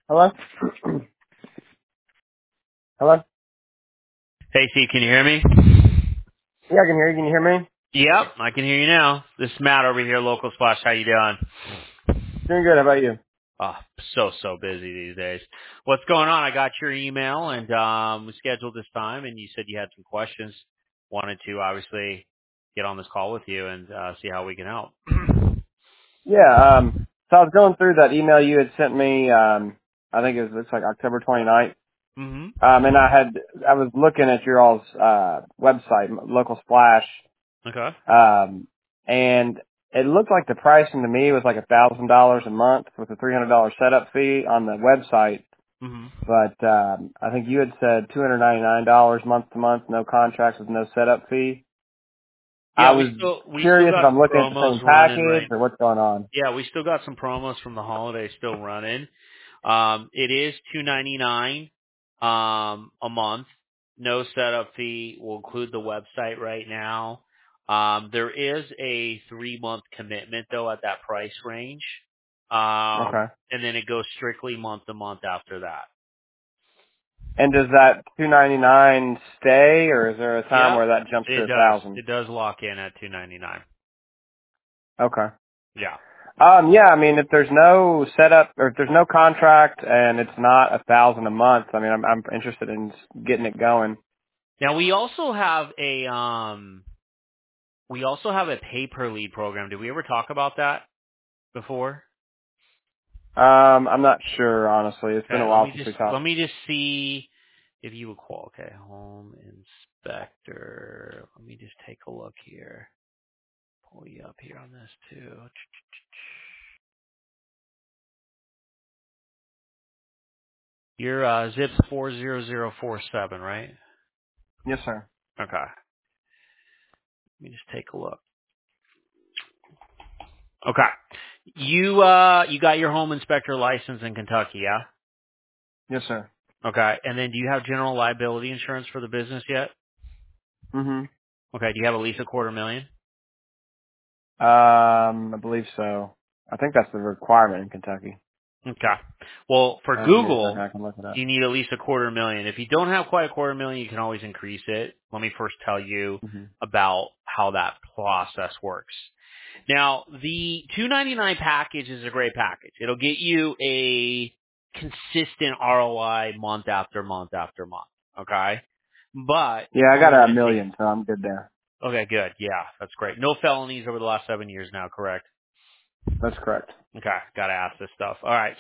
Hello? Hello? Hey, Steve, can you hear me? Yeah, I can hear you. Can you hear me? Yep, I can hear you now. This is Matt over here, Local Splash. How you doing? Doing good. How about you? Oh, so busy these days. What's going on? I got your email, and we scheduled this time, and you said you had some questions. Wanted to obviously get on this call with you and see how we can help. Yeah, so I was going through that email you had sent me, I think looks like October 29th. hmm And I was looking at your all's, website, Local Splash, Okay. and it looked like the pricing to me was like $1,000 a month with a $300 setup fee on the website. hmm But, I think you had said $299 month to month, no contracts with no setup fee. I Yeah, we was still curious if got I'm some looking at the promos same running package right. or what's going on. Yeah, we still got some promos from the holidays still running. It is $299 a month. No setup fee. We'll include the website right now. There is a 3-month commitment though at that price range. Okay. And then it goes strictly month to month after that. And does that 299 stay, or is there a time Yep. where that jumps to It does. 1,000? It does lock in at $299. Okay. Yeah. Yeah, I mean, if there's no setup or if there's no contract and it's not 1,000 a month, I mean, I'm interested in getting it going. Now we also have a pay per lead program. Did we ever talk about that before? I'm not sure, honestly. It's been Okay, a let while me since just we let talked. me just see if you would qual. Okay, home inspector. Let me just take a look here. Pull you up here on this too. Your zip's 40047, right? Yes, sir. Okay. Let me just take a look. Okay. You got your home inspector license in Kentucky, yeah? Yes, sir. Okay. And then do you have general liability insurance for the business yet? Mm-hmm. Okay. Do you have at least $250,000? I believe so. I think that's the requirement in Kentucky. Okay. Well, for Give me a second. Google, I can look it up. you need at least $250,000. If you don't have quite $250,000, you can always increase it. Let me first tell you Mm-hmm. about how that process works. Now, the 299 package is a great package. It'll get you a consistent ROI month after month after month. Okay. But Yeah, I I'm got going a to take, million, so I'm good there. okay, good. Yeah, that's great. No felonies over the last 7 years now, correct? That's correct. Okay. Got to ask this stuff. All right.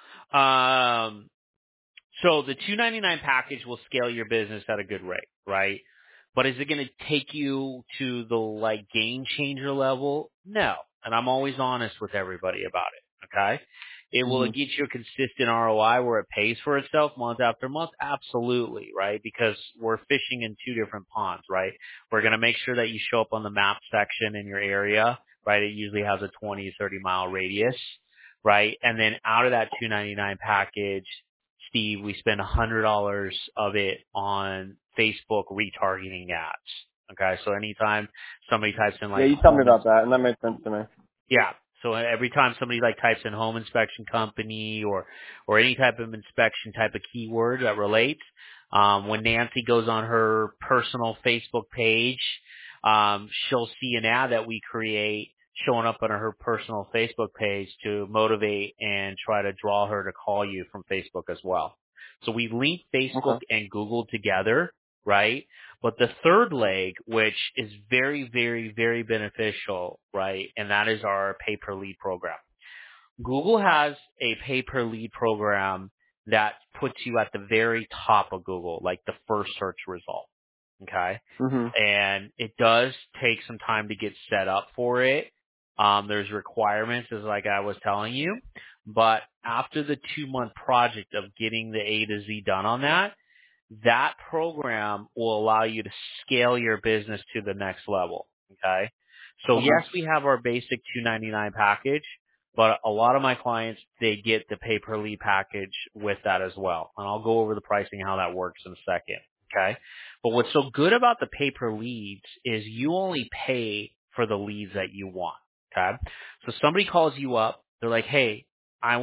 So the 299 package will scale your business at a good rate, right? But is it going to take you to the like game changer level? No. And I'm always honest with everybody about it. Okay. Will Mm-hmm. it get you a consistent ROI where it pays for itself month after month? Absolutely, right? Because we're fishing in two different ponds, right? We're going to make sure that you show up on the map section in your area, right? It usually has a 20, 30-mile radius, right? And then out of that 299 package, Steve, we spend $100 of it on Facebook retargeting ads. Okay, so anytime somebody types in Yeah, like you told me home, about that, and that made sense to me. yeah. So every time somebody like types in home inspection company or any type of inspection type of keyword that relates, when Nancy goes on her personal Facebook page, she'll see an ad that we create showing up on her personal Facebook page to motivate and try to draw her to call you from Facebook as well. So we link Facebook Okay. and Google together, right? But the third leg, which is very, very, very beneficial, right, and that is our pay per lead program. Google has a pay per lead program that puts you at the very top of Google, like the first search result. Okay. Mhm. And it does take some time to get set up for it. There's requirements, as like I was telling you, but after the 2-month project of getting the A to Z done on that, that program will allow you to scale your business to the next level. Okay. So Okay. yes, we have our basic 299 package, but a lot of my clients, they get the pay per lead package with that as well. And I'll go over the pricing and how that works in a second. Okay. But what's so good about the pay per leads is you only pay for the leads that you want. Okay. So somebody calls you up. They're like, hey, I want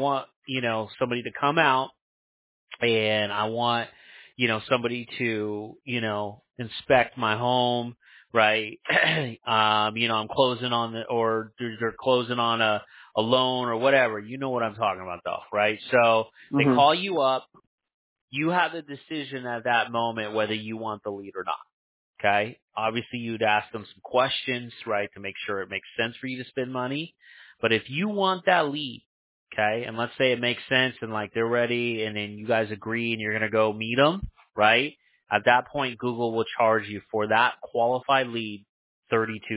somebody to come out, and I want, somebody to, inspect my home, right? I'm closing on or they're closing on a loan or whatever. You know what I'm talking about though, right? So they Mhm. call you up. You have the decision at that moment whether you want the lead or not. Okay. Obviously you'd ask them some questions, right, to make sure it makes sense for you to spend money. But if you want that lead, okay, and let's say it makes sense and like they're ready and then you guys agree and you're going to go meet them, right? At that point, Google will charge you for that qualified lead $32.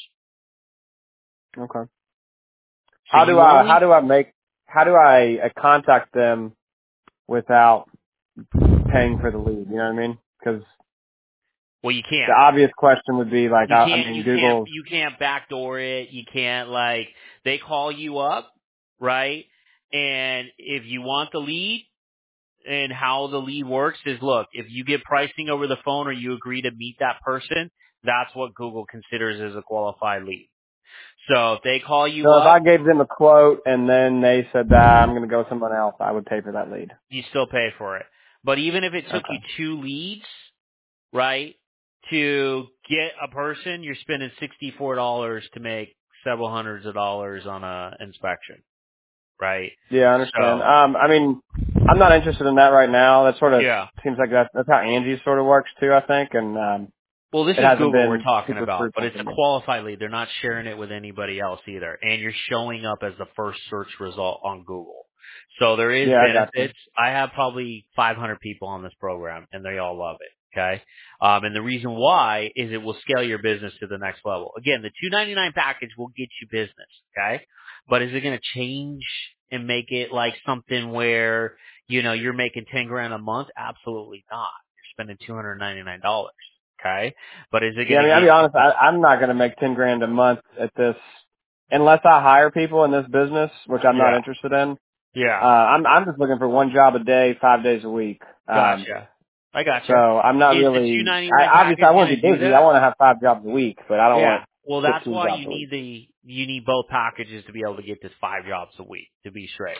Okay. So How do you I only, contact them without paying for the lead? You know what I mean? Because well, you the can't. obvious question would be like, I mean, Google. You can't backdoor it. You can't they call you up, right? And if you want the lead, and how the lead works is, look, if you get pricing over the phone or you agree to meet that person, that's what Google considers as a qualified lead. So if they call you So if I up, gave them a quote and then they said that I'm going to go with someone else, I would pay for that lead. you still pay for it. But even if it took Okay. you 2 leads, right, to get a person, you're spending $64 to make several hundreds of dollars on a inspection, right? Yeah, I understand. So, I mean, I'm not interested in that right now. That sort of yeah. seems like that's how Angie sort of works too, I think, and Well, this it is hasn't Google we're been talking super about, but fruitful it's for a me. qualified lead. They're not sharing it with anybody else either. And you're showing up as the first search result on Google. So there is Yeah, I got you. benefits. I have probably 500 people on this program and they all love it. Okay. And the reason why is it will scale your business to the next level. Again, the $299 package will get you business. Okay. But is it going to change and make it like something where, you're making 10 grand a month? Absolutely not. You're spending $299. Okay. But is it Yeah, going I to mean, I'll get be you? honest, I'm not going to make 10 grand a month at this unless I hire people in this business, which I'm not Yeah. interested in. Yeah. I'm just looking for one job a day, 5 days a week. Gotcha. I So gotcha. I'm not Is the really. 299 Obviously, package I want going to to be do busy. I that? want to have 5 jobs a week, but I don't Yeah. want Well, that's 15 why jobs you a week. need both packages to be able to get this 5 jobs a week to be straight.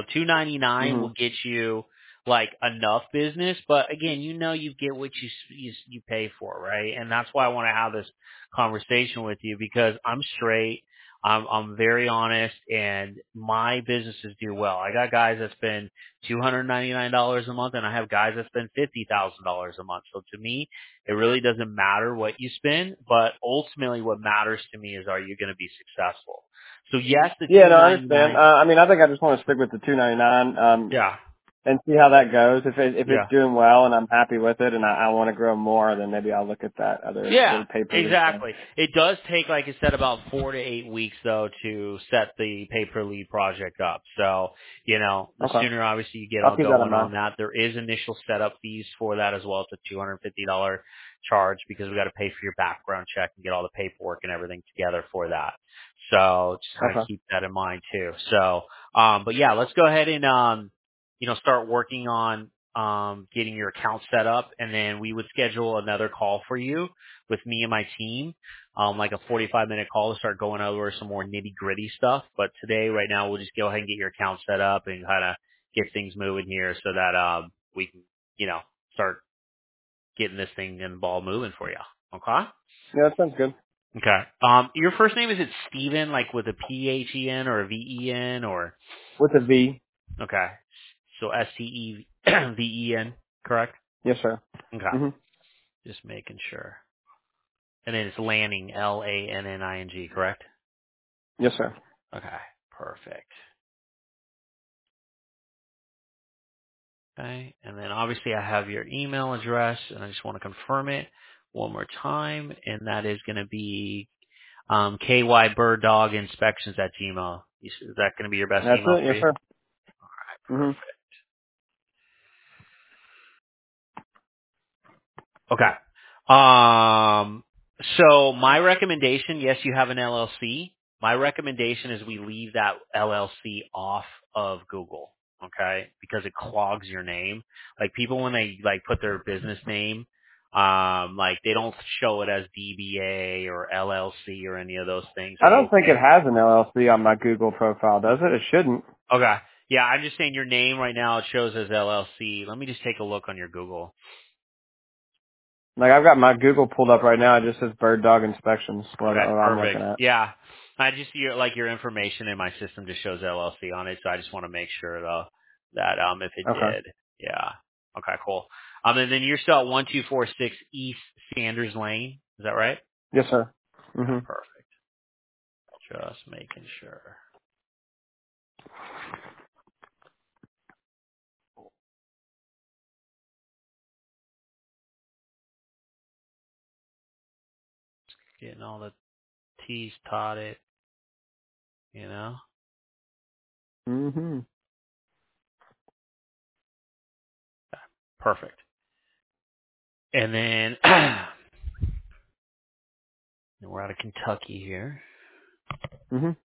$299 Hmm. will get you like enough business, but again, you get what you pay for, right? And that's why I want to have this conversation with you because I'm straight. I'm very honest, and my businesses do well. I got guys that spend $299 a month, and I have guys that spend $50,000 a month. So to me, it really doesn't matter what you spend, but ultimately what matters to me is, are you going to be successful? So yes, the Yeah, no, I understand. 299. I mean, I think I just want to stick with the 299. Yeah. And see how that goes. If it's Yeah. doing well and I'm happy with it and I want to grow more, then maybe I'll look at that other Yeah, little pay-per-lead thing. exactly. It does take, like I said, about 4 to 8 weeks though to set the pay-per-lead project up. So, the Okay. sooner obviously you get I'll all keep that in going mind. on that. There is initial setup fees for that as well. It's a $250 charge because we got to pay for your background check and get all the paperwork and everything together for that. So just kind of Okay. keep that in mind too. So, but yeah, let's go ahead and, start working on getting your account set up, and then we would schedule another call for you with me and my team, like a 45-minute call to start going over some more nitty-gritty stuff. But today, right now, we'll just go ahead and get your account set up and kind of get things moving here so that we can, start getting this thing and the ball moving for you. Okay? Yeah, that sounds good. Okay. Your first name, is it Steven, like with a P-H-E-N or a V-E-N or? With a V. Okay. So S-T-E-V-E-N, correct? Yes, sir. Okay. Mhm. Just making sure. And then it's Lanning, Lanning, correct? Yes, sir. Okay, perfect. Okay, and then obviously I have your email address, and I just want to confirm it one more time, and that is going to be kybirddog.inspections@gmail. Is that going to be your best That's email it. for Yes, you? sir. Mhm. Perfect. Okay. So my recommendation, yes, you have an LLC. My recommendation is we leave that LLC off of Google, okay? Because it clogs your name. Like people when they like put their business name, like they don't show it as DBA or LLC or any of those things. I don't think it Okay. has an LLC on my Google profile, does it? It shouldn't. Okay. Yeah, I'm just saying your name right now, it shows as LLC. Let me just take a look on your Google. Like I've got my Google pulled up right now. It just says Bird Dog Inspections. What Okay, I'm looking perfect. at. Yeah. I just your information in my system just shows LLC on it, so I just want to make sure though that if it Okay. did. Yeah. Okay, cool. And then you're still at 1246 East Sanders Lane. Is that right? Yes, sir. Okay, Mhm. perfect. Just making sure. Getting all the T's totted, you know? Mhm. Perfect. And then we're out of Kentucky here. Mhm.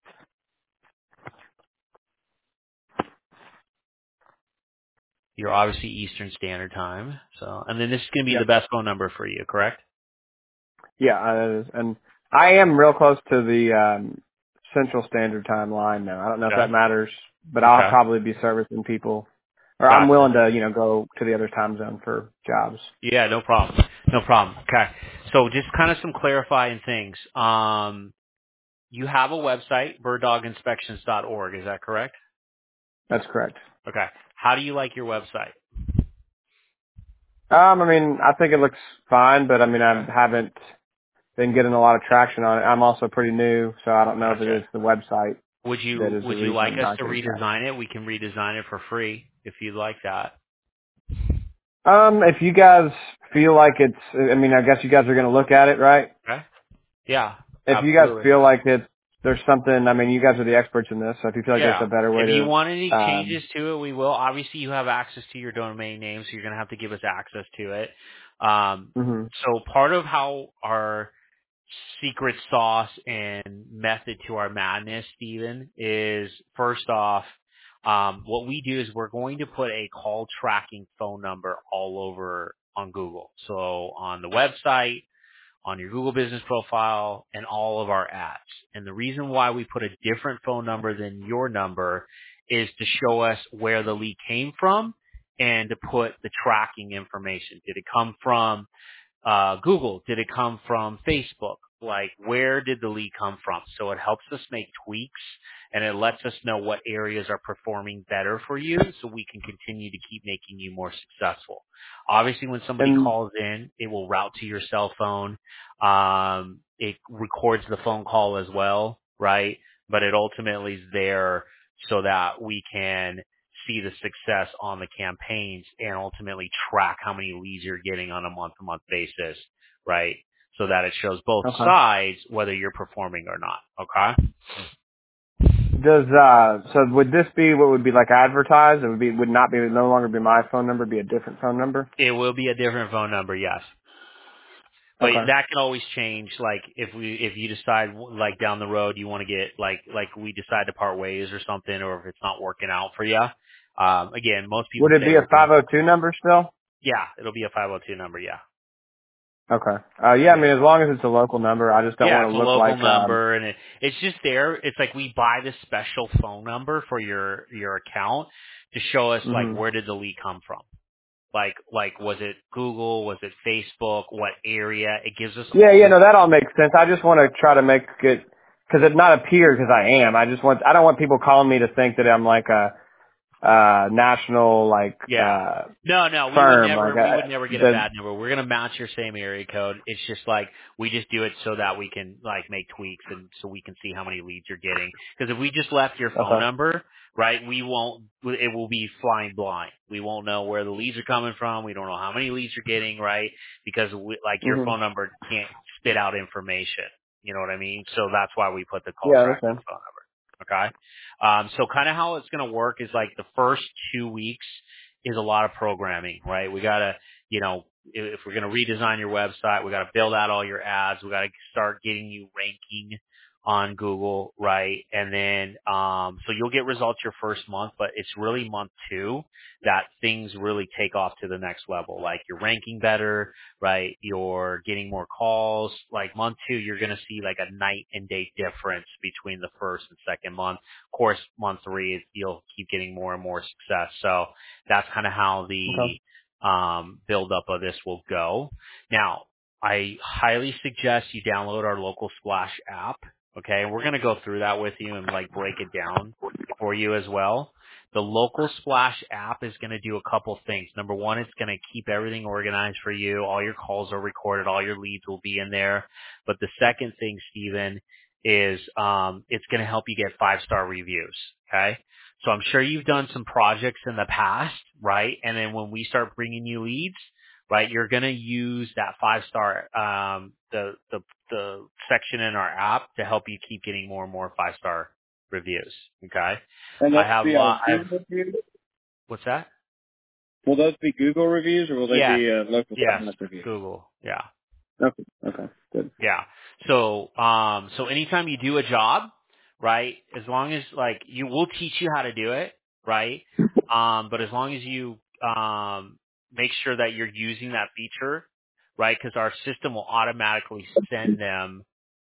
You're obviously Eastern Standard Time. So, and then this is going to be Yeah. the best phone number for you, correct? Yeah. It is. And I am real close to the Central Standard Time line now. I don't know if that Okay. matters, but I'll Okay. probably be servicing people, or I'm Gotcha. willing to, go to the other time zone for jobs. Yeah, no problem. No problem. Okay. So just kind of some clarifying things. You have a website, birddoginspections.org. Is that correct? That's correct. Okay. How do you like your website? I mean, I think it looks fine, but I mean, I Okay. haven't been getting a lot of traction on it. I'm also pretty new, so I don't know if it Gotcha. is the website Would that you is the would you reason like I'm us not to getting traction. redesign it? We can redesign it for free if you'd like that. If you guys feel like I mean, I guess you guys are going to look at it, right? Okay. Yeah, If you guys absolutely. feel like there's something, I mean, you guys are the experts in this, so if you feel like there's Yeah. a better way If you to, want any changes to it, we will. Obviously, you have access to your domain name, so you're going to have to give us access to it. hmm So part of how our secret sauce and method to our madness, Steven, is first off, what we do is we're going to put a call tracking phone number all over on Google. So on the website, on your Google business profile, and all of our ads. And the reason why we put a different phone number than your number is to show us where the lead came from and to put the tracking information. Did it come from Google? Did it come from Facebook? Like, where did the lead come from? So it helps us make tweaks and it lets us know what areas are performing better for you so we can continue to keep making you more successful. Obviously, when somebody and calls in, it will route to your cell phone. It records the phone call as well, right? But it ultimately is there so that we can see the success on the campaigns and ultimately track how many leads you're getting on a month-to-month basis, right? So that it shows both okay. sides whether you're performing or not. Okay? So would this be what would be like advertised? It would not be, no longer be my phone number, be a different phone number? It will be a different phone number, yes. But Okay. that can always change. Like if you decide like down the road you want to get like we decide to part ways or something, or if it's not working out for you. Again, most people Would it say be a we're doing. 502 number still? Yeah, it'll be a 502 number. Yeah. Okay. Yeah, I Yeah. mean, as long as it's a local number, I just don't Yeah, want it's to a look local like, number, and it's just there. It's like we buy this special phone number for your account to show us like hmm where did the lead come from. Like was it Google? Was it Facebook? What area? It gives us all Yeah, this. no, that all makes sense. I just want to try to make it, because it not appear because I am. I don't want people calling me to think that I'm like a, national, like, Yeah. No, firm. Like, we would never get a the, bad number. We're gonna match your same area code. It's just like we just do it so that we can like make tweaks and so we can see how many leads you're getting. Because if we just left your phone okay. number, right, we won't. It will be flying blind. We won't know where the leads are coming from. We don't know how many leads you're getting, right? Because like your hmm phone number can't spit out information. You know what I mean? So that's why we put the call Yeah, I tracking understand. phone number. Okay. So kind of how it's going to work is like the first 2 weeks is a lot of programming, right? We got to, if we're going to redesign your website, we got to build out all your ads. We got to start getting you ranking on Google, right? And then, so you'll get results your first month, but it's really month 2 that things really take off to the next level. Like you're ranking better, right? You're getting more calls. Like month 2, you're going to see like a night and day difference between the first and second month. Of course, month 3, you'll keep getting more and more success. So that's kind of how Okay. the, build up of this will go. Now, I highly suggest you download our local Splash app. Okay, and we're going to go through that with you and like break it down for you as well. The local Splash app is going to do a couple things. Number one, it's going to keep everything organized for you. All your calls are recorded. All your leads will be in there. But the second thing, Steven, is it's going to help you get 5-star reviews. Okay, so I'm sure you've done some projects in the past, right? And then when we start bringing you leads, right, you're going to use that 5-star, the section in our app to help you keep getting more and more 5-star reviews. Okay. And I those have be Google reviews? what's that? Will those be Google reviews or will they Yes. be local Yes. reviews? Google. Yeah. Okay. Okay. Good. Yeah. So, so anytime you do a job, right, as long as like we'll teach you how to do it, right? But as long as you, make sure that you're using that feature, right? Because our system will automatically send them,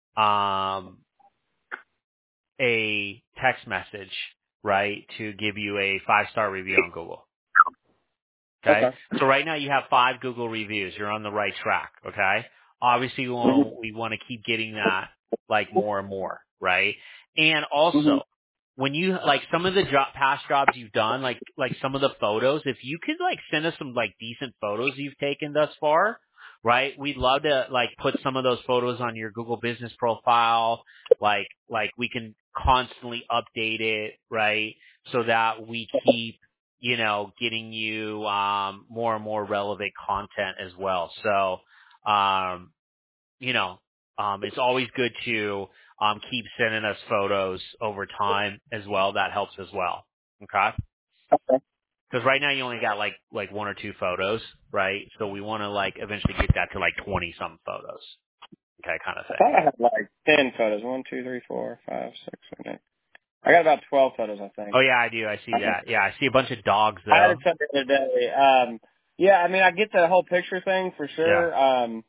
a text message, right, to give you a 5-star review on Google. Okay. Okay. So right now you have 5 Google reviews. You're on the right track. Okay. Obviously we want to keep getting that like more and more, right? And Mm-hmm. also when you like some of the past jobs you've done, like some of the photos, if you could like send us some like decent photos you've taken thus far, right? We'd love to like put some of those photos on your Google business profile. Like we can constantly update it, right? So that we keep getting you more and more relevant content as well. So, it's always good to keep sending us photos over time as well. That helps as well. Okay? Okay. Because right now you only got like 1 or 2 photos, right? So we want to like eventually get that to like 20 some photos. Okay, kind of I thing. thought I had like 10 photos. 1, 2, 3, 4, 5, 6, 7, 8. I got about 12 photos, I think. Oh yeah, I do. I see that. Yeah, I see a bunch of dogs I had though. it said the other day. Yeah, I mean, I get the whole picture thing for Yeah. sure.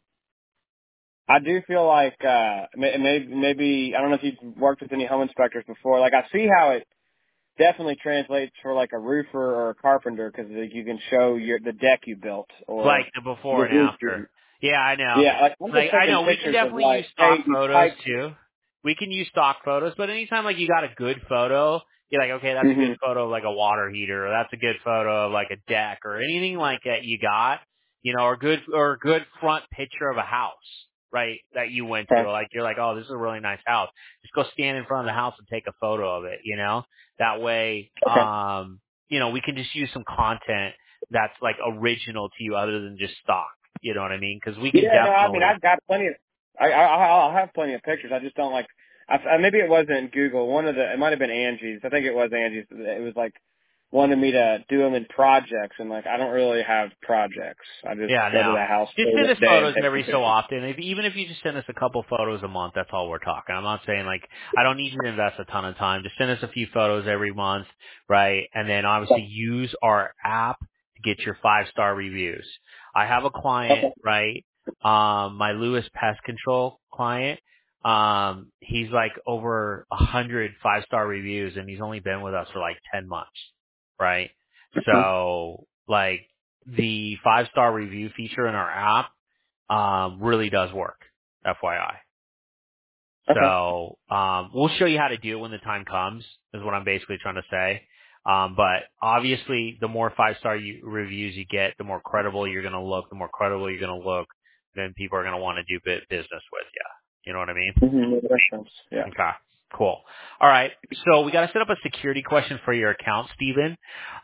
I do feel like maybe I don't know if you've worked with any home inspectors before. Like I see how it definitely translates for like a roofer or a carpenter because you can show the deck you built Like or the before the and roof. after. Yeah, I know. Yeah, like I'm Like just I taking know we can pictures of definitely use like, hey, stock these photos pipes. too. We can use stock photos, but anytime like you got a good photo, you're like, okay, that's a good Mhm. photo of like a water heater, or that's a good photo of like a deck, or anything like that you got, or a good front picture of a house, right? That you went to, Okay. like you're like, oh, this is a really nice house. Just go stand in front of the house and take a photo of it, That way, Okay. we can just use some content that's like original to you other than just stock. You know what I mean? Because we can Yeah, no, I mean, definitely. I've got plenty of, I'll have plenty of pictures. I just don't like, maybe it wasn't Google. It might have been Angie's. I think it was Angie's. It was like, wanted me to do them in projects, and like, I don't really have projects. I just Yeah, go to now the house just for send the us day and photos take some every so pictures. often. Even if you just send us a couple photos a month, that's all we're talking. I'm not saying like I don't need you to invest a ton of time. Just send us a few photos every month, right? And then obviously use our app to get your 5-star reviews. I have a client, Okay. right? My Lewis Pest Control client. He's like over 100 5-star reviews, and he's only been with us for like 10 months, right? So like the 5-star review feature in our app really does work. FYI. Okay. So we'll show you how to do it when the time comes. Is what I'm basically trying to say. But obviously, the more 5-star reviews you get, the more credible you're going to look. The more credible you're going to look, then people are going to want to do business with you. You know what I mean? Mm-hmm. That makes sense. Yeah. Okay, cool. All right, so we got to set up a security question for your account, Steven.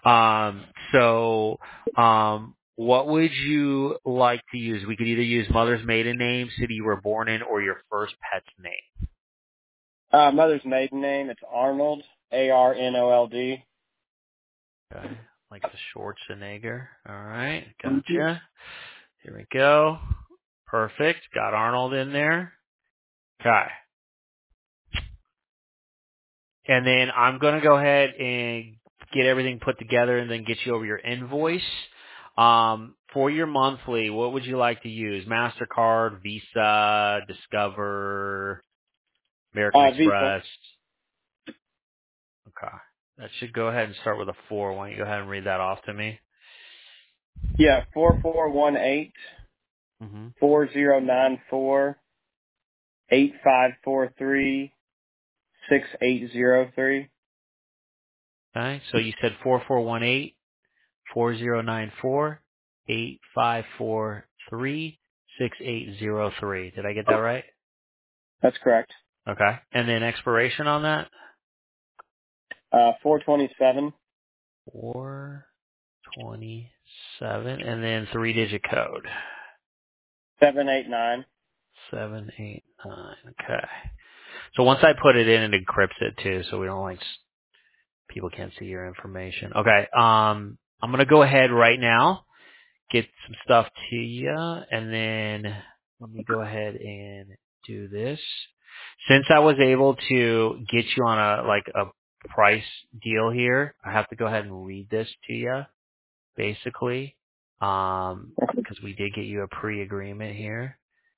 What would you like to use? We could either use mother's maiden name, city you were born in, or your first pet's name. Mother's maiden name, it's Arnold, Arnold. Okay, like the Schwarzenegger. All right, Mm-hmm. gotcha. Here we go. Perfect. Got Arnold in there. Okay. And then I'm going to go ahead and get everything put together and then get you over your invoice. For your monthly, what would you like to use? MasterCard, Visa, Discover, American Visa. Express? Okay. That should go ahead and start with a 4. Why don't you go ahead and read that off to me? Yeah, 4418 Mm-hmm. 4094 8543 6803. Okay. So you said 4418 4094 8543 6803. Did I get that right? That's correct. Okay. And then expiration on that? 427. 427. And then 3-digit code. 789. 789. Okay. So once I put it in, it encrypts it too, so we don't people can't see your information. Okay. I'm gonna go ahead right now, get some stuff to you, and then let me go ahead and do this. Since I was able to get you on a price deal here, I have to go ahead and read this to you, basically, because we did get you a pre-agreement here.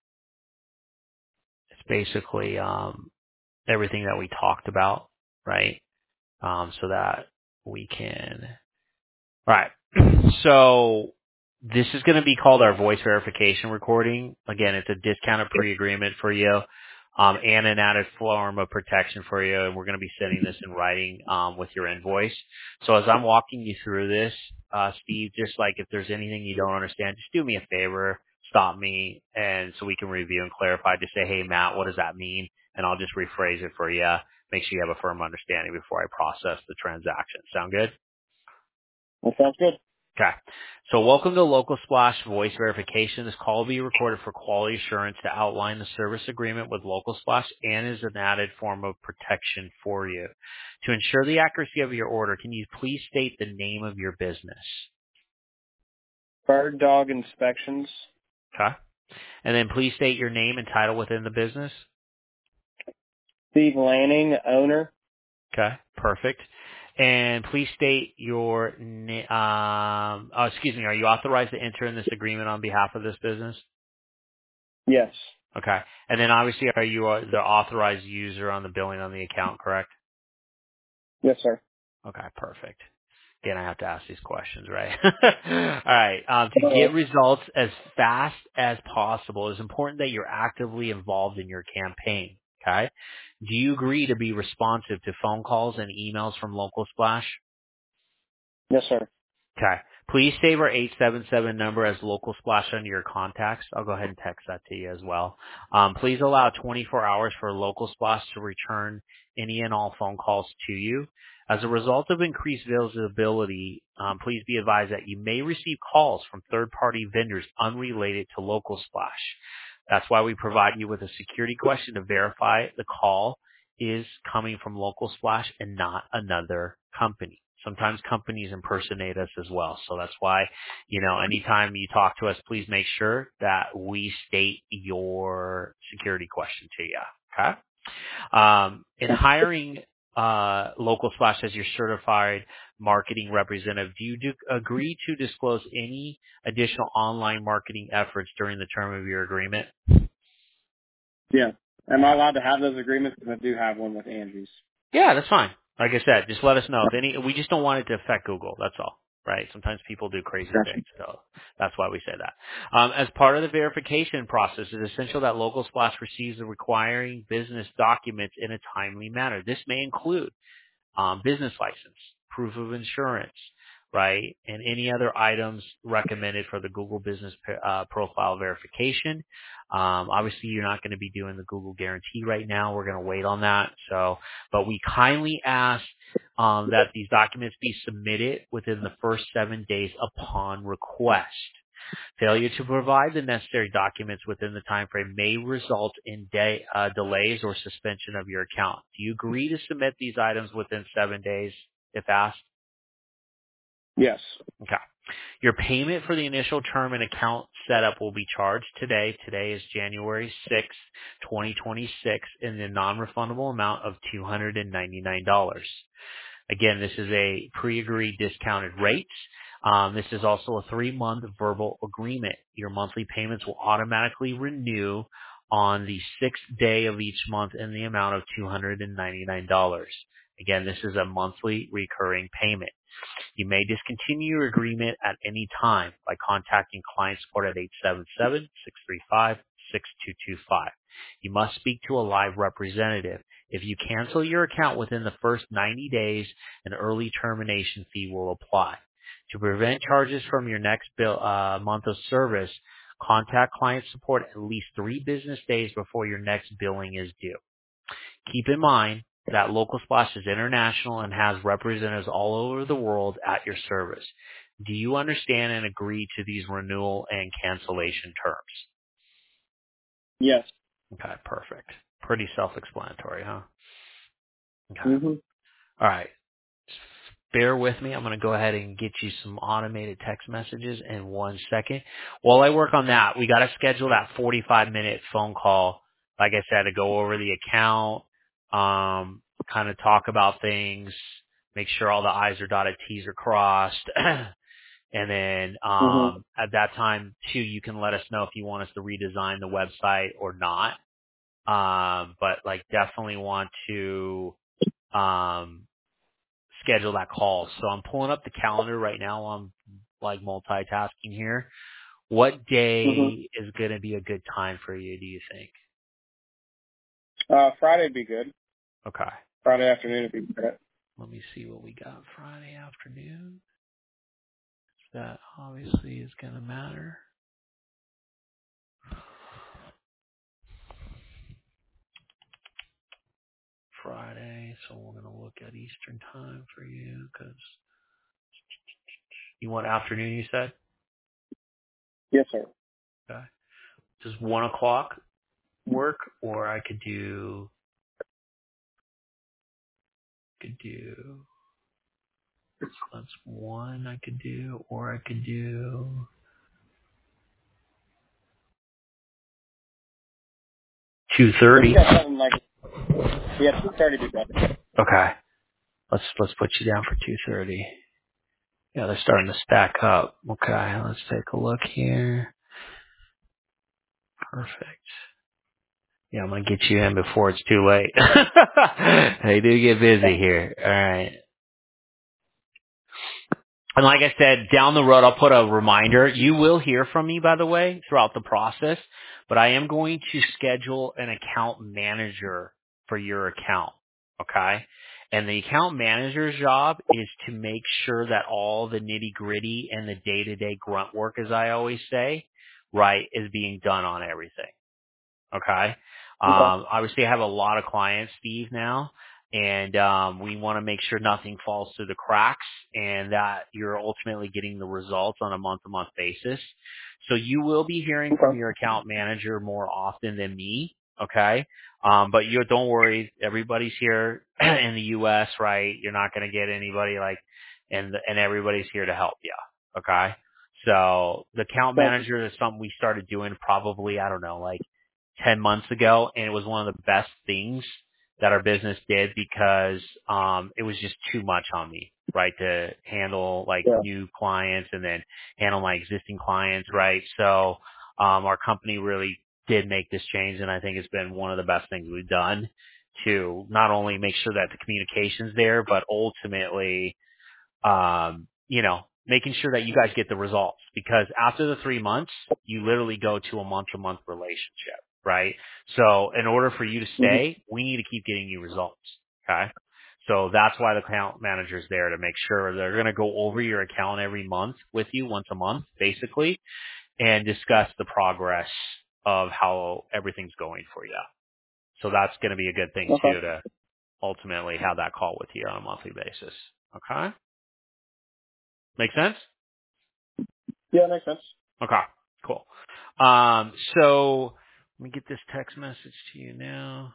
It's basically everything that we talked about, right? So that we can. All right. So this is going to be called our voice verification recording. Again, it's a discounted pre-agreement for you, and an added form of protection for you. And we're going to be sending this in writing with your invoice. So as I'm walking you through this, Steve, just like if there's anything you don't understand, just do me a favor, stop me, and so we can review and clarify. Just say, hey, Matt, what does that mean? And I'll just rephrase it for you. Make sure you have a firm understanding before I process the transaction. Sound good? That sounds good. Okay. So welcome to Local Splash Voice Verification. This call will be recorded for quality assurance to outline the service agreement with Local Splash and is an added form of protection for you. To ensure the accuracy of your order, can you please state the name of your business? Bird Dog Inspections. Okay. And then please state your name and title within the business. Steve Lanning, owner. Okay. Perfect. And please state your excuse me, are you authorized to enter in this agreement on behalf of this business? Yes. Okay. And then obviously, are you the authorized user on the billing on the account, correct? Yes, sir. Okay, perfect. Again, I have to ask these questions, right? All right. To get results as fast as possible, it's important that you're actively involved in your campaign. Okay. Do you agree to be responsive to phone calls and emails from Local Splash? Yes, sir. Okay. Please save our 877 number as Local Splash under your contacts. I'll go ahead and text that to you as well. Please allow 24 hours for Local Splash to return any and all phone calls to you. As a result of increased visibility, please be advised that you may receive calls from third-party vendors unrelated to Local Splash. That's why we provide you with a security question to verify the call is coming from Local Splash and not another company. Sometimes companies impersonate us as well. So that's why, anytime you talk to us, please make sure that we state your security question to you. Okay. In hiring Local Splash as your certified marketing representative, do you agree to disclose any additional online marketing efforts during the term of your agreement? Yeah. Am I allowed to have those agreements? Because I do have one with Angie's. Yeah, that's fine. Like I said, just let us know if we just don't want it to affect Google. That's all. Right? Sometimes people do crazy Gotcha. things, so that's why we say that. As part of the verification process, it's essential that Local Splash receives the requiring business documents in a timely manner. This may include business license, proof of insurance, right, and any other items recommended for the Google Business Profile verification. Obviously, you're not going to be doing the Google Guarantee right now. We're going to wait on that. But we kindly ask that these documents be submitted within the first 7 days upon request. Failure to provide the necessary documents within the time frame may result in delays or suspension of your account. Do you agree to submit these items within 7 days if asked? Yes. Okay. Your payment for the initial term and account setup will be charged today. Today is January 6th, 2026, in the non-refundable amount of $299. Again, this is a pre-agreed discounted rate. This is also a 3-month verbal agreement. Your monthly payments will automatically renew on the 6th day of each month in the amount of $299. Again, this is a monthly recurring payment. You may discontinue your agreement at any time by contacting client support at 877-635-6225. You must speak to a live representative. If you cancel your account within the first 90 days, an early termination fee will apply. To prevent charges from your next month of service, contact client support at least 3 business days before your next billing is due. Keep in mind that Local Splash is international and has representatives all over the world at your service. Do you understand and agree to these renewal and cancellation terms? Yes. Okay, perfect. Pretty self-explanatory, huh? Okay. Mm-hmm. All right. Bear with me. I'm going to go ahead and get you some automated text messages in 1 second. While I work on that, we got to schedule that 45-minute phone call, like I said, to go over the account, kind of talk about things, make sure all the I's are dotted, T's are crossed. And then Mm-hmm. at that time, too, you can let us know if you want us to redesign the website or not. But like definitely want to schedule that call. So I'm pulling up the calendar right now. I'm like multitasking here. What day Mm-hmm. is going to be a good time for you, do you think? Friday'd be good. Okay. Friday afternoon would be good. Let me see what we got Friday afternoon. That obviously is going to matter. Friday, so we're going to look at Eastern time for you because you want afternoon, you said? Yes, sir. Okay. Does 1 o'clock work, or I could do that's 1 I could do, or I could do 2:30. You got something like 2:30 be better. Okay. Let's put you down for 2:30. Yeah, they're starting to stack up. Okay, let's take a look here. Perfect. Yeah, I'm gonna get you in before it's too late. They do get busy here. All right. And like I said, down the road, I'll put a reminder. You will hear from me, by the way, throughout the process, but I am going to schedule an account manager for your account. Okay? And the account manager's job is to make sure that all the nitty gritty and the day-to-day grunt work, as I always say, right, is being done on everything. Okay. Okay. Obviously I have a lot of clients, Steve, now, and we want to make sure nothing falls through the cracks and that you're ultimately getting the results on a month-to-month basis. So you will be hearing from Okay. your account manager more often than me. Okay. But you don't worry. Everybody's here in the U.S., right? You're not going to get anybody like, and everybody's here to help you. Okay. So the account Thank you. manager is something we started doing probably, I don't know, like 10 months ago, and it was one of the best things that our business did because it was just too much on me, right, to handle like Yeah. new clients and then handle my existing clients, right? So our company really did make this change, and I think it's been one of the best things we've done to not only make sure that the communication's there, but ultimately making sure that you guys get the results, because after the 3 months, you literally go to a month-to-month relationship, right? So in order for you to Mm-hmm. stay, we need to keep getting you results. Okay. So that's why the account manager is there, to make sure they're going to go over your account every month with you, once a month, basically, and discuss the progress of how everything's going for you. So that's going to be a good thing Okay. too, to ultimately have that call with you on a monthly basis. Okay. Make sense? Yeah, makes sense. Okay, cool. So let me get this text message to you now.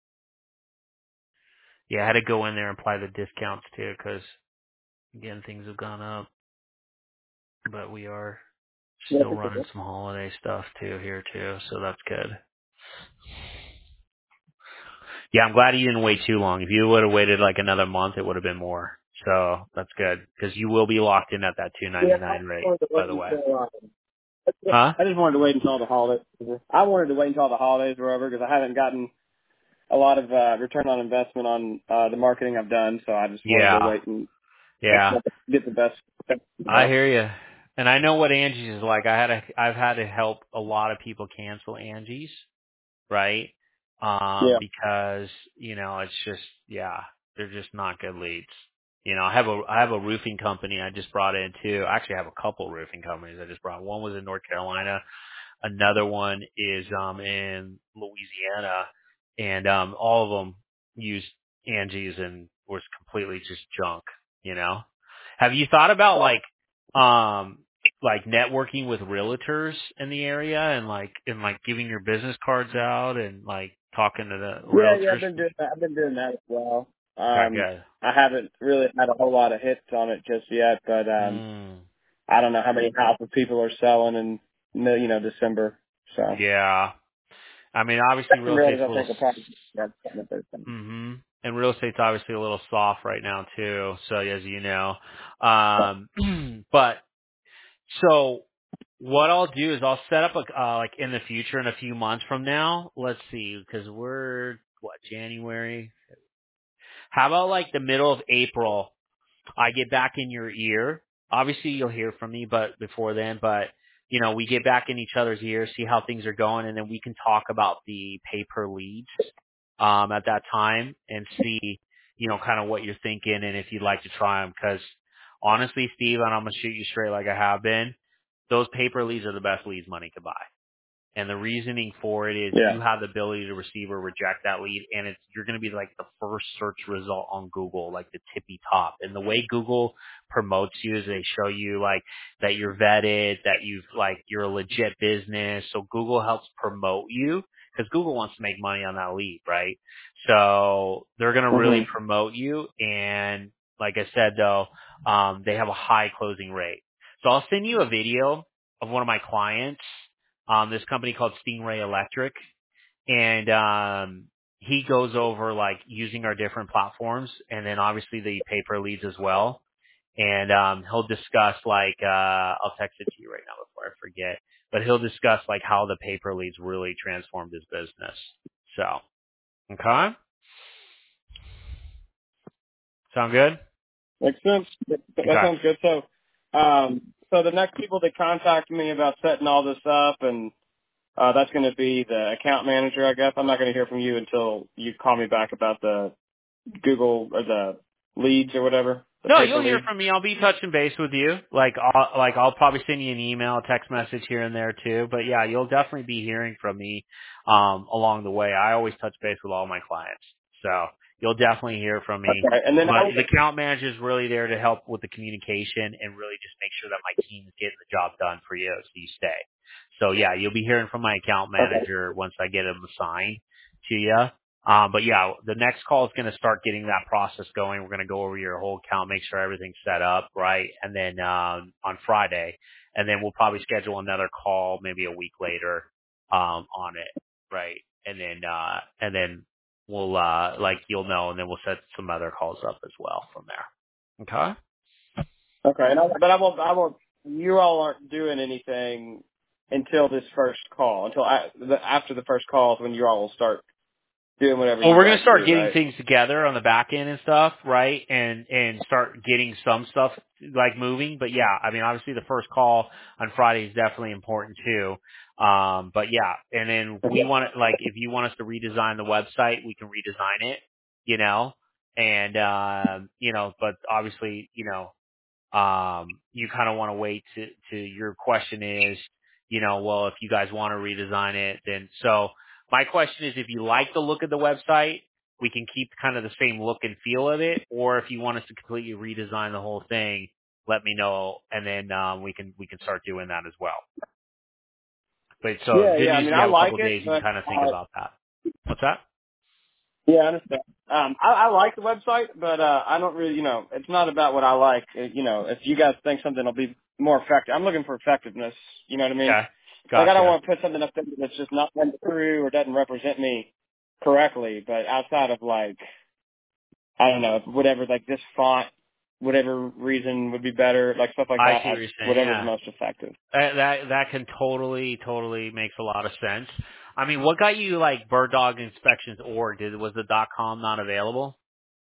Yeah, I had to go in there and apply the discounts too, because again, things have gone up. but we are Yeah, still for running sure. some holiday stuff too here too, so that's good. Yeah, I'm glad you didn't wait too long. If you would have waited like another month, it would have been more. So that's good because you will be locked in at that Yeah, I 299 just rate, wanted to by wait the way. until. Huh? I just wanted to wait until the holidays. I wanted to wait until the holidays were over because I haven't gotten a lot of return on investment on the marketing I've done. So I just wanted to Yeah, wait and yeah. get the best. I hear you. And I know what Angie's is like. I've had to help a lot of people cancel Angie's, right? Yeah. Because, it's just, yeah, they're just not good leads. I have a roofing company I just brought in too. Actually, I have a couple roofing companies I just brought. One was in North Carolina. Another one is, in Louisiana, and, all of them used Angie's and was completely just junk, you know? Have you thought about um, networking with realtors in the area and giving your business cards out and talking to the Yeah, realtors? I've been doing that. I've been doing that as well. Okay, good. I haven't really had a whole lot of hits on it just yet, but Mm, I don't know how many houses people are selling in December. So yeah. I mean, obviously some real estate's realtors a I little think will probably get something at their time. hmm And real estate's obviously a little soft right now too. So as you know, but so what I'll do is I'll set up in the future in a few months from now. Let's see, because we're January. How about the middle of April? I get back in your ear. Obviously, you'll hear from me, but before then, we get back in each other's ears, see how things are going, and then we can talk about the pay per leads at that time and see, kind of what you're thinking and if you'd like to try them. Because honestly, Steve, and I'm gonna shoot you straight like I have been, those pay per leads are the best leads money could buy. And the reasoning for it is Yeah. you have the ability to receive or reject that lead, and you're going to be the first search result on Google, the tippy top. And the way Google promotes you is they show you that you're vetted, that you're a legit business. So Google helps promote you because Google wants to make money on that lead, right? So they're going to really Mhm. promote you. And like I said, though, they have a high closing rate. So I'll send you a video of one of my clients, this company called Stingray Electric, and he goes over using our different platforms and then obviously the pay per leads as well. And he'll discuss I'll text it to you right now before I forget, but he'll discuss how the pay per leads really transformed his business. So, okay, sound good? Makes sense. That Okay. sounds good. So the next people that contact me about setting all this up, and that's going to be the account manager, I guess. I'm not going to hear from you until you call me back about the Google or the leads or whatever, the No, paper you'll hear leads. from me. I'll be touching base with you. I'll probably send you an email, a text message here and there too. But yeah, you'll definitely be hearing from me along the way. I always touch base with all my clients, so you'll definitely hear from me. Okay, and then But the account manager is really there to help with the communication and really just make sure that my team is getting the job done for you, so you stay. So yeah, you'll be hearing from my account okay, manager once I get him assigned to you. But yeah, the next call is going to start getting that process going. We're going to go over your whole account, make sure everything's set up, right? And then, on Friday, and then we'll probably schedule another call maybe a week later, on it, right? And then we'll, you'll know, and then we'll set some other calls up as well from there. Okay? okay, but I won't. You all aren't doing anything until this first call. After the first call is when you all will start doing whatever Well, you we're gonna guys start do, getting right? things together on the back end and stuff, right? And start getting some stuff moving. But yeah, I mean, obviously the first call on Friday is definitely important too. But yeah, and then we want to if you want us to redesign the website, we can redesign it, you know, and but obviously, you kind of want to wait to your question is, well, if you guys want to redesign it, then so my question is if you like the look of the website, we can keep kind of the same look and feel of it, or if you want us to completely redesign the whole thing, let me know, and then we can start doing that as well. But so Yeah, good I news, mean, you I have a like couple of it, days you can but kind of think about that. What's that? yeah, I understand. I like the website, but I don't really, it's not about what I like. If you guys think something will be more effective. I'm looking for effectiveness. You know what I mean? Okay. Like, I don't Gotcha. want to put something up there that's just not true or doesn't represent me correctly. But outside of, like, I don't know, whatever, like this font, whatever reason would be better, like stuff like I that. see what you're saying. Whatever's Yeah. most effective. That can totally makes a lot of sense. I mean, what got you like birddoginspections.org? Was the .com not available?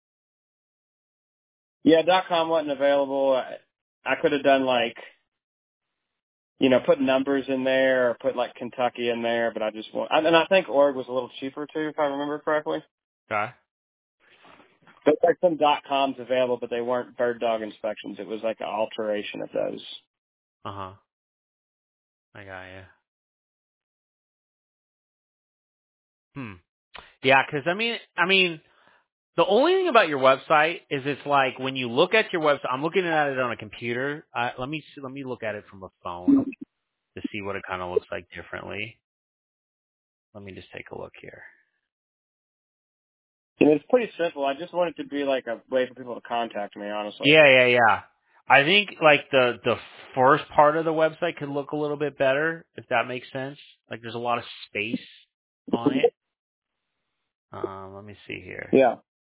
Yeah, .com wasn't available. I could have done like, put numbers in there or put like Kentucky in there, but I just want, and I think org was a little cheaper too, if I remember correctly. Okay. But like some .coms available, but they weren't bird dog inspections. It was like an alteration of those. Uh huh. I got you. Yeah, because I mean, the only thing about your website is it's like when you look at your website. I'm looking at it on a computer. Let me look at it from a phone to see what it kind of looks like differently. Let me just take a look here. It's pretty simple. I just want it to be like a way for people to contact me, honestly. Yeah. I think like the first part of the website could look a little bit better if that makes sense. Like there's a lot of space on it. Let me see here. Yeah.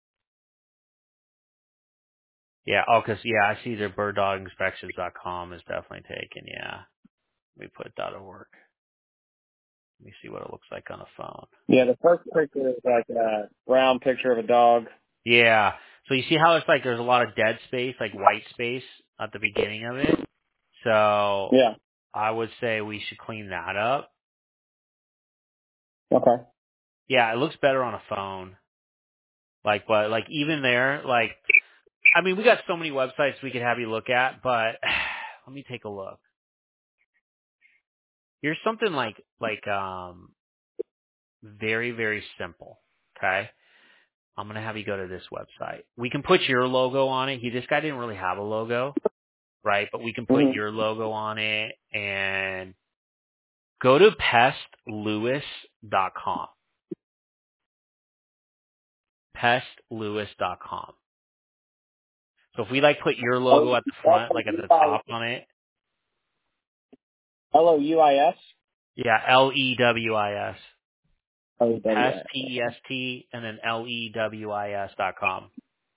Yeah. Oh, I see their birddoginspections.com is definitely taken. Yeah. Let me put that to work. Let me see what it looks like on a phone. Yeah, the first picture is like a round picture of a dog. Yeah. So you see how it's like there's a lot of dead space, like white space at the beginning of it. So Yeah. I would say we should clean that up. Okay. Yeah, it looks better on a phone. Like, but like even there, like, I mean, we got so many websites we could have you look at, but let me take a look. Here's something very simple. Okay. I'm going to have you go to this website. We can put your logo on it. This guy didn't really have a logo, right? But we can put Mm-hmm. your logo on it and go to pestlewis.com. Pestlewis.com. So if we like put your logo at the front, like at the top on it, Louis? yeah, LEWIS. Pest, Louis. PEST, and then LEWIS.com.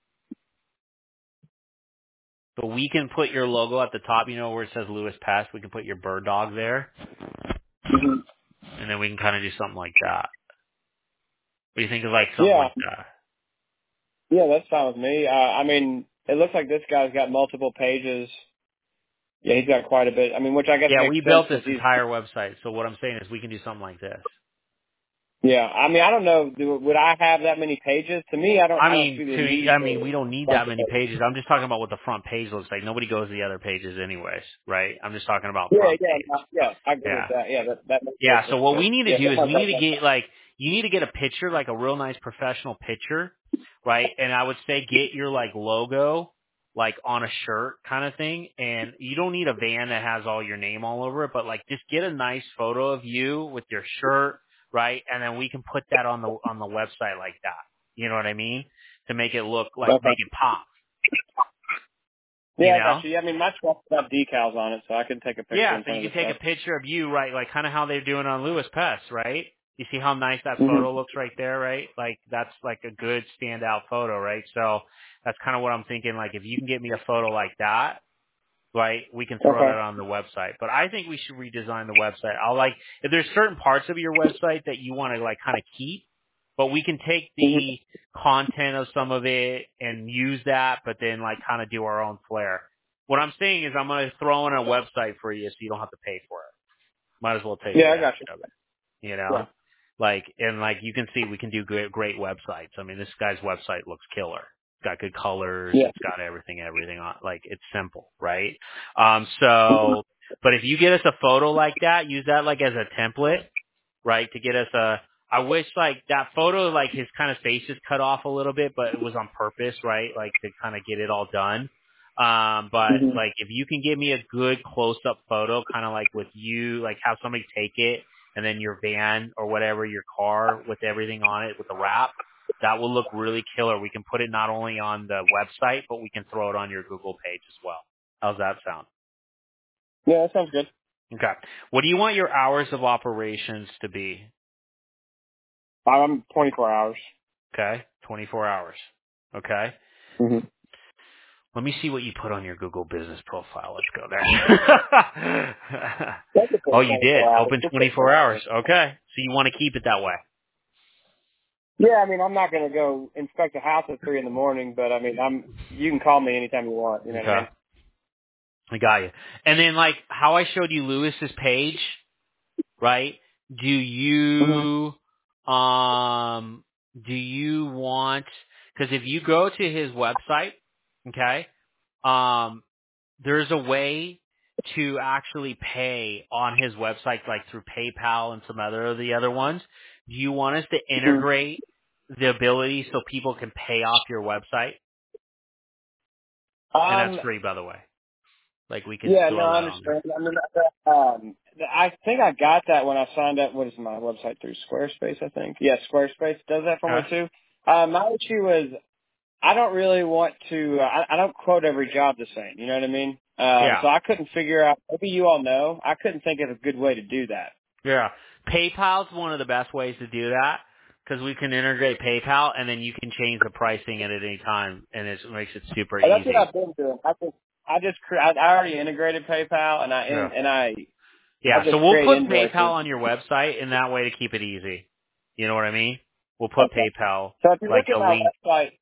So we can put your logo at the top, where it says Lewis Pest. We can put your bird dog there, Mm-hmm. and then we can kind of do something like that. What do you think of like something Yeah. like that? Yeah, that's fine with me. I mean, it looks like this guy's got multiple pages. Yeah, he's got quite a bit. I mean, which I guess Yeah, makes we sense built this because he's. entire website. So what I'm saying is we can do something like this. Yeah, I mean, I don't know. Would I have that many pages? To me, I don't see the need for We don't need a bunch that of many pages. pages. I'm just talking about what the front page looks like. Nobody goes to the other pages anyways, right? I'm just talking about Yeah, front yeah, page. yeah. I agree with Yeah. that. Yeah, that makes Yeah, so looks what good. we need to Yeah, do is we need to get you need to get a picture, like a real nice professional picture, right? And I would say get your like logo like on a shirt kind of thing. And you don't need a van that has all your name all over it, but like just get a nice photo of you with your shirt, right? And then we can put that on the website like that. You know what I mean? To make it look like okay. make it pop, you Yeah, I know? got you. Yeah, I mean, my truck's got decals on it, so I can take a picture Yeah, in so front you of can the take truck. a picture of you, right? Like kind of how they're doing on Lewis Pest, right? You see how nice that Mm-hmm. photo looks right there, right? Like that's like a good standout photo, right? So that's kind of what I'm thinking. Like if you can get me a photo like that, right, we can throw that Okay. on the website. But I think we should redesign the website. If there's certain parts of your website that you want to like kind of keep, but we can take Mm-hmm. the content of some of it and use that, but then like kind of do our own flair. What I'm saying is I'm going to throw in a website for you so you don't have to pay for it. Might as well take Yeah, I advantage got you. of it, Yeah. Like you can see we can do great websites. I mean, this guy's website looks killer. It's got good colors. Yeah. It's got everything on. Like it's simple, right? But if you get us a photo like that, use that like as a template, right? To get us I wish like that photo, like his kind of face is cut off a little bit, but it was on purpose, right? Like to kind of get it all done. But Mm-hmm. like if you can give me a good close up photo, kind of like with you, like have somebody take it and then your van or whatever, your car with everything on it with the wrap, that will look really killer. We can put it not only on the website, but we can throw it on your Google page as well. How's that sound? Yeah, that sounds good. Okay. What do you want your hours of operations to be? I'm 24 hours. Okay. 24 hours. Okay. Mm-hmm. Let me see what you put on your Google business profile. Let's go there. That's a Oh, good you did. 24 hours. Open 24 hours. Okay. So you want to keep it that way. Yeah, I mean, I'm not going to go inspect a house at 3 in the morning, but I mean, you can call me anytime you want. You know what I Okay. mean? I got you. And then like how I showed you Lewis's page, right? Do Mm-hmm. you do you want, because if you go to his website, okay, um there's a way to actually pay on his website, like through PayPal and some other of the other ones. Do you want us to Mm-hmm. integrate the ability so people can pay off your website? And that's free, by the way. Like we can Yeah, no, throw I that on there. understand. I mean, I think I got that when I signed up. What is my website through Squarespace? I think. Yeah, Squarespace does that for me Okay. too. My issue is I don't really want to. I don't quote every job the same. You know what I mean? Yeah. So I couldn't figure out. Maybe you all know. I couldn't think of a good way to do that. Yeah. PayPal's one of the best ways to do that because we can integrate PayPal and then you can change the pricing at any time and it makes it super That's what easy. I've been doing. I already integrated PayPal and Yeah. I Yeah. So just we'll create put PayPal invoices. on your website in that way to keep it easy. You know what I mean? We'll put Okay. PayPal, So if you like look at a my link. website,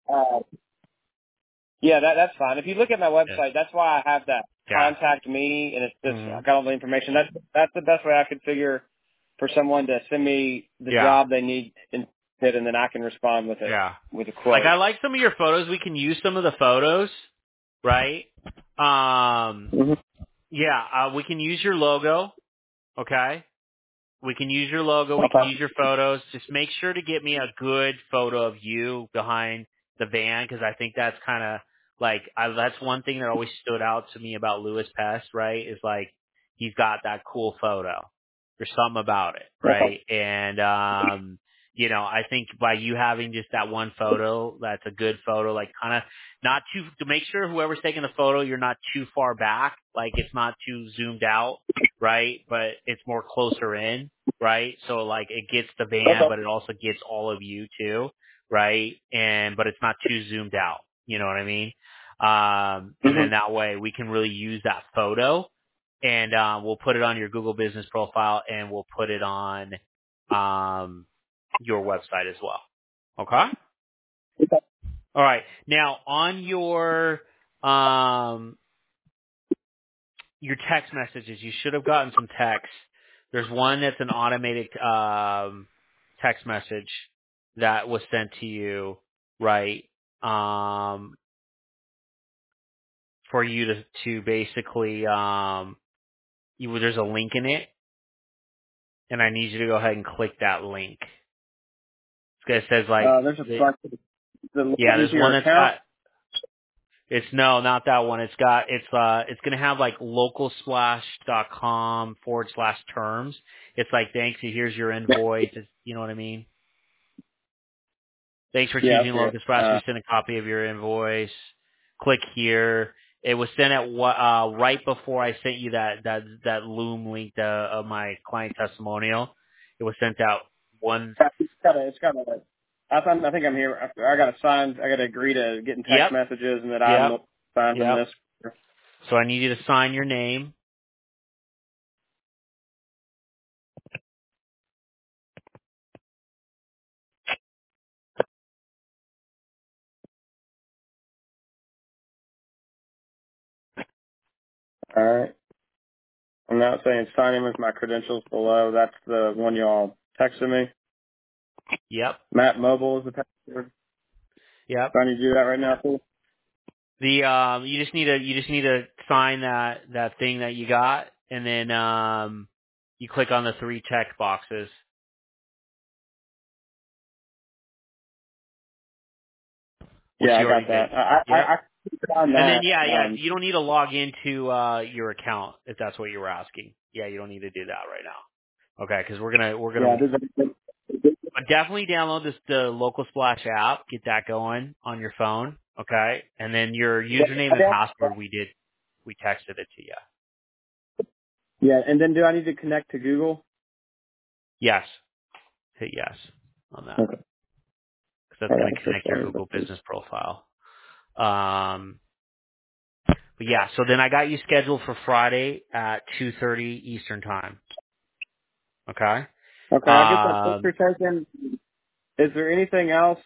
yeah, that's fine. If you look at my Yeah. website, that's why I have that Yeah. contact me, and it's just Hmm. I got all the information. That's the best way I could figure for someone to send me the Yeah. job they need, and then I can respond Yeah. with a Like quote. I like some of your photos. We can use some of the photos, right? Hmm. Yeah, we can use your logo. Okay. We can use your logo. We can Okay. use your photos. Just make sure to get me a good photo of you behind the van because I think that's kind of like that's one thing that always stood out to me about Lewis Pest, right? Is like he's got that cool photo. There's something about it, Okay. right? And I think by you having just that one photo, that's a good photo. Like kind of not too to make sure whoever's taking the photo, you're not too far back, like it's not too zoomed out, right? But it's more closer in, right? So like it gets the van, Okay. but it also gets all of you too, right? But it's not too zoomed out. You know what I mean? And Hmm. then that way we can really use that photo and we'll put it on your Google business profile and we'll put it on your website as well. Okay? Okay. All right. Now on your text messages, you should have gotten some text. There's one that's an automated text message that was sent to you, right? For you to basically there's a link in it, and I need you to go ahead and click that link. It says like, There's a like the yeah, login there's to one your that's account. got. It's no, not that one. It's gonna have like localsplash.com/terms. It's like thanks, here's your invoice. You know what I mean? Thanks for Yeah, choosing okay. Local Splash. We sent a copy of your invoice. Click here. It was sent at right before I sent you that Loom link of my client testimonial. It was sent out one. It's got a. I think I'm here. I got to sign. I got to agree to getting text Yep, messages, and that I'm yep, signed from yep. this. So I need you to sign your name. All right. I'm not saying sign in with my credentials below. That's the one y'all texted me. Yep, Matt Mobile is the password. yep. Do I need to do that right now, too? The you just need to sign that thing that you got, and then you click on the 3 check boxes, which Yeah, I you already got did. that. I Yep. clicked on And then that. you don't need to log into your account if that's what you were asking. Yeah, you don't need to do that right now. Okay, because we're Yeah, gonna but definitely download the Local Splash app, get that going on your phone. Okay, and then your username and password we texted it to you. Yeah, and then do I need to connect to Google? Yes. Hit yes on that Okay. because that's All going right, to just connect your wanted Google to- Business profile. But yeah, so then I got you scheduled for Friday at 2:30 Eastern time. Okay. Okay, I'll get that picture taken. Is there anything else?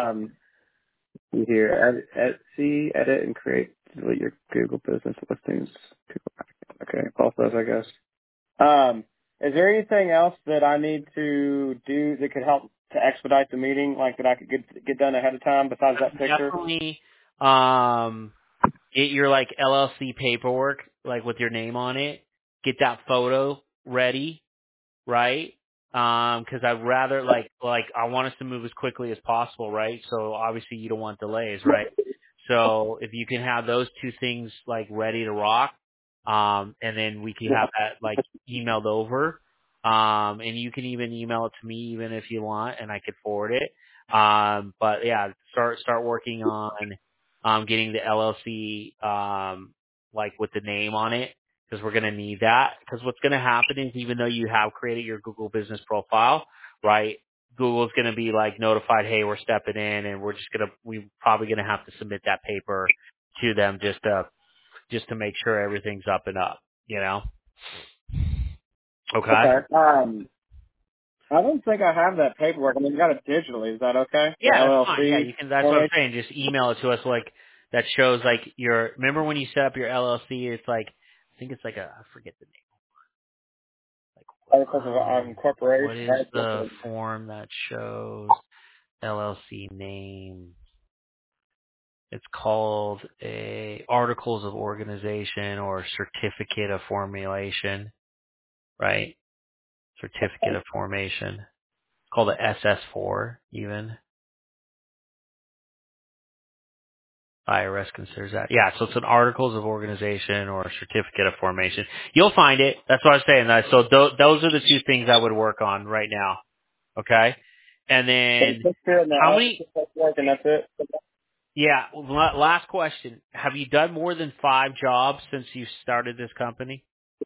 Here, edit and create, delete your Google business listings. Okay, both those, I guess. Is there anything else that I need to do that could help to expedite the meeting, like that I could get done ahead of time besides that picture? Definitely get your like LLC paperwork, like with your name on it. Get that photo ready, right? 'Cause I'd rather like I want us to move as quickly as possible, right? So obviously you don't want delays, right? So if you can have those two things like ready to rock, and then we can have that like emailed over, and you can even email it to me even if you want, and I could forward it. But yeah, start working on getting the LLC like with the name on it because we're going to need that. Because what's going to happen is even though you have created your Google business profile, right, Google's going to be like notified, hey, we're stepping in and we're probably going to have to submit that paper to them just to make sure everything's up and up, you know? Okay. Okay. I don't think I have that paperwork. I mean, you got it digitally. Is that okay? The Yeah, that's fine. Yeah, LLC you can, that's what I'm formation? saying. Just email it to us like that shows like remember when you set up your LLC, it's like, I think it's like I forget the name. Articles of Like, what incorporation, is right? the form that shows LLC name? It's called a Articles of Organization or Certificate of Formulation, right? Certificate of Formation. It's called a SS4 even. IRS considers that. Yeah, so it's an Articles of Organization or Certificate of Formation. You'll find it. That's what I was saying. So those are the two things I would work on right now. Okay? And So the then picture and the how many, LLC paperwork, and that's it? yeah, last question. Have you done more than 5 jobs since you started this company?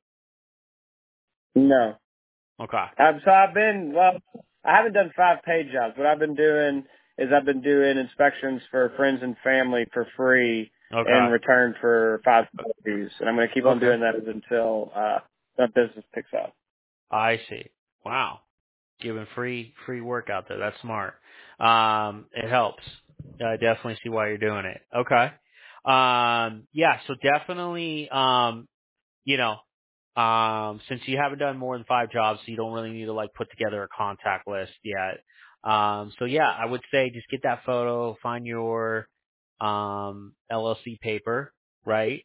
No. Okay. So I haven't done 5 paid jobs. What I've been doing is I've been doing inspections for friends and family for free in Okay. return for 5 views. And I'm going to keep on Okay. doing that until, that business picks up. I see. Wow. Giving free work out there. That's smart. It helps. I definitely see why you're doing it. Okay. Yeah, so definitely, you know, since you haven't done more than 5 jobs, so you don't really need to like put together a contact list yet. So yeah, I would say just get that photo, find your, LLC paper, right?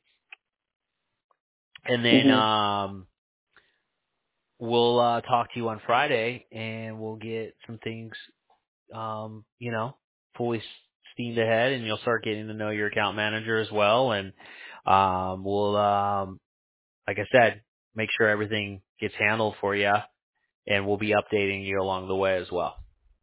And then, hmm we'll talk to you on Friday and we'll get some things you know, fully steamed ahead and you'll start getting to know your account manager as well and we'll like I said, make sure everything gets handled for you and we'll be updating you along the way as well.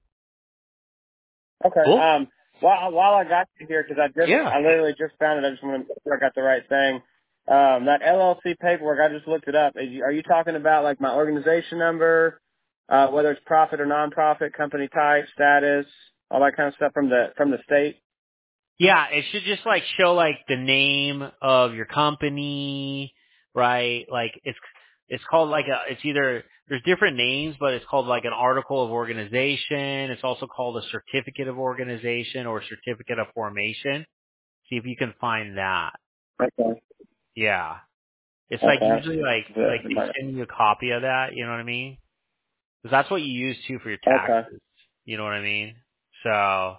Okay. Cool? While I got you here, because Yeah. I literally just found it. I just want to make sure I got the right thing. That LLC paperwork, I just looked it up. Are you talking about like my organization number, whether it's profit or nonprofit, company type, status, all that kind of stuff from the state? Yeah, it should just like show like the name of your company, right? Like it's called like it's either there's different names, but it's called like an article of organization. It's also called a certificate of organization or certificate of formation. See if you can find that. Okay. Yeah. It's like Okay. usually like they send you a copy of that, you know what I mean? Because that's what you use too for your Okay. taxes. You know what I mean? So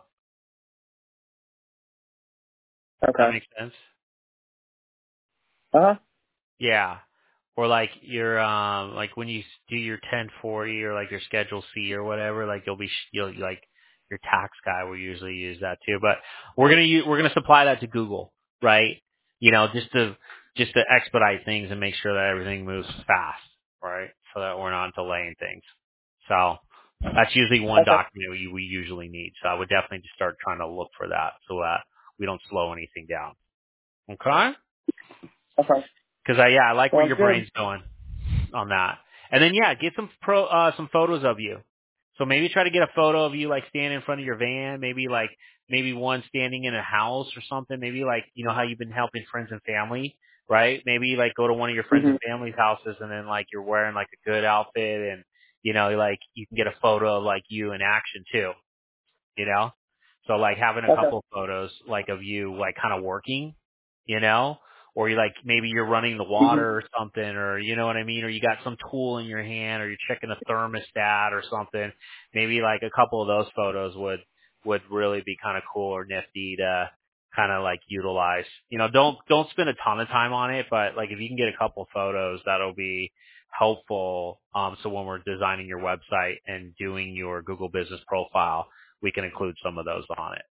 that Okay. makes sense. Uh huh. Yeah. Or like your like when you do your 1040 or like your Schedule C or whatever, like you'll like your tax guy will usually use that too. But we're gonna supply that to Google, right? You know, just to expedite things and make sure that everything moves fast, right? So that we're not delaying things. So that's usually one Okay. document we usually need. So I would definitely just start trying to look for that so that we don't slow anything down. Okay? Okay. Because I like where Sounds your good. brain's going. on that. And then get some photos of you. So maybe try to get a photo of you like standing in front of your van, maybe one standing in a house or something. Maybe like, how you've been helping friends and family, right? Maybe like go to one of your friends and family's houses and then like you're wearing like a good outfit and, like you can get a photo of like you in action too, So like having a couple of photos like of you like kind of working, or you like maybe you're running the water or something, or you know what I mean, or you got some tool in your hand, or you're checking a thermostat or something. Maybe like a couple of those photos would really be kind of cool or nifty to kind of like utilize. Don't spend a ton of time on it, but like if you can get a couple photos, that'll be helpful. So when we're designing your website and doing your Google Business Profile, we can include some of those on it.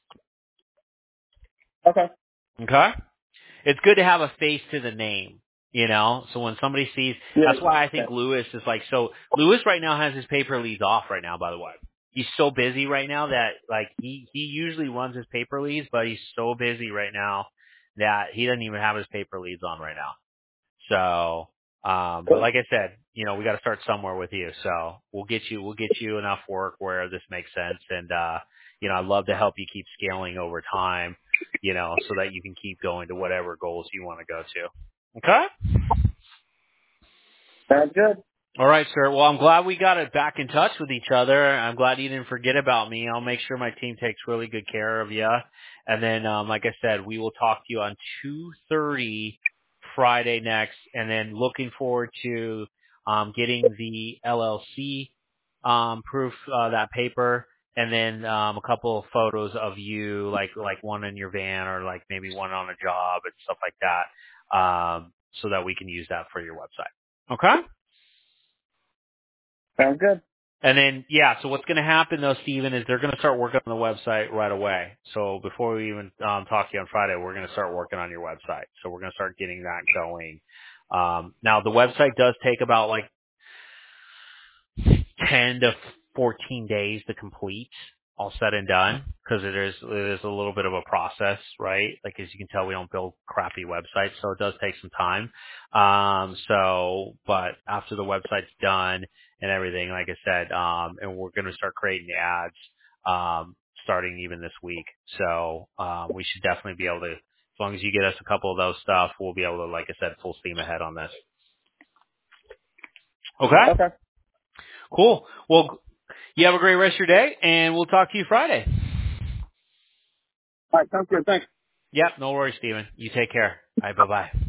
Okay. Okay. It's good to have a face to the name, so when somebody sees, that's why I think Lewis is like, so Lewis right now has his pay per leads off right now, by the way. He's so busy right now that like he usually runs his pay per leads, but he's so busy right now that he doesn't even have his pay per leads on right now. So, but like I said, we got to start somewhere with you. So we'll get you enough work where this makes sense. And, I'd love to help you keep scaling over time, so that you can keep going to whatever goals you want to go to. Okay. Sounds good. All right, sir. Well, I'm glad we got it back in touch with each other. I'm glad you didn't forget about me. I'll make sure my team takes really good care of you. And then, like I said, we will talk to you on 2:30 Friday next, and then looking forward to getting the LLC proof, that paper, and then a couple of photos of you, like one in your van or like maybe one on a job and stuff like that, so that we can use that for your website. Okay? Sounds good. And then, so what's going to happen though, Steven, is they're going to start working on the website right away. So before we even talk to you on Friday, we're going to start working on your website. So we're going to start getting that going. Now the website does take about like 10 to 14 days to complete, all said and done, because it is a little bit of a process, right? Like as you can tell, we don't build crappy websites, so it does take some time. But after the website's done and everything, like I said, and we're going to start creating the ads, starting even this week. So, we should definitely be able to, as long as you get us a couple of those stuff, we'll be able to, like I said, full steam ahead on this. Okay? Okay. Cool. Well, you have a great rest of your day, and we'll talk to you Friday. All right. Sounds good. Thanks. Yep. No worries, Steven. You take care. All right. Bye-bye.